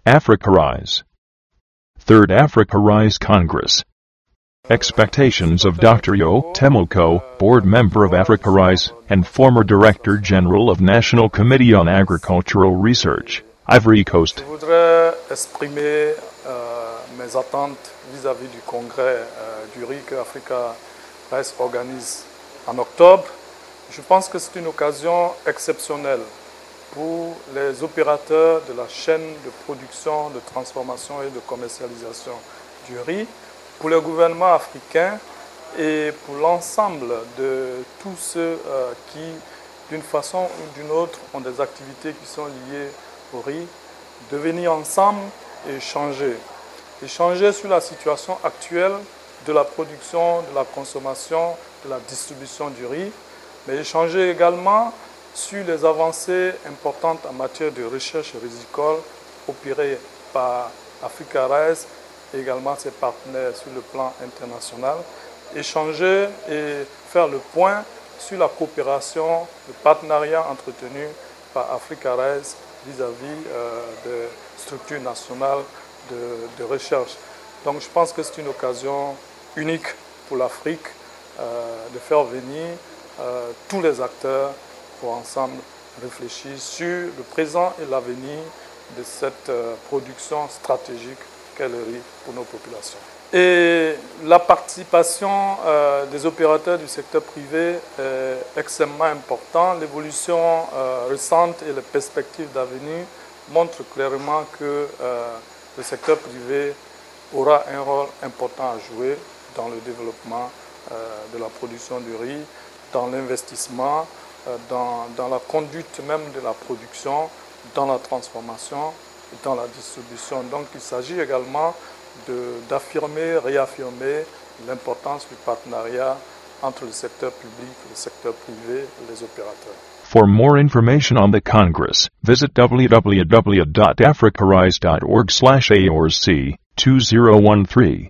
Africa Rise. Third Africa Rise Congress. Expectations of Dr. Yo Temoko, board member of Africa Rise and former Director General of National Committee on Agricultural Research, Ivory Coast. Je voudrais exprimer mes attentes vis-à-vis du congrès du riz que Africa Rise organise en octobre. Je pense que c'est une occasion exceptionnelle pour les opérateurs de la chaîne de production, de transformation et de commercialisation du riz, pour le gouvernement africain et pour l'ensemble de tous ceux qui, d'une façon ou d'une autre, ont des activités qui sont liées au riz, de venir ensemble et échanger. Échanger sur la situation actuelle de la production, de la consommation, de la distribution du riz, mais échanger également sur les avancées importantes en matière de recherche rizicole opérées par Africa Rise et également ses partenaires sur le plan international. Échanger et faire le point sur la coopération, le partenariat entretenu par Africa Rise vis-à-vis des structures nationales de recherche. Donc je pense que c'est une occasion unique pour l'Afrique de faire venir tous les acteurs pour ensemble réfléchir sur le présent et l'avenir de cette production stratégique qu'est le riz pour nos populations. Et la participation des opérateurs du secteur privé est extrêmement importante. L'évolution récente et les perspectives d'avenir montrent clairement que le secteur privé aura un rôle important à jouer dans le développement de la production du riz, dans l'investissement, dans la conduite même de la production, dans la transformation et dans la distribution. Donc il s'agit également d'affirmer, réaffirmer l'importance du partenariat entre le secteur public, le secteur privé et les opérateurs. For more information on the Congress, visit www.africarise.org/AORC 2013.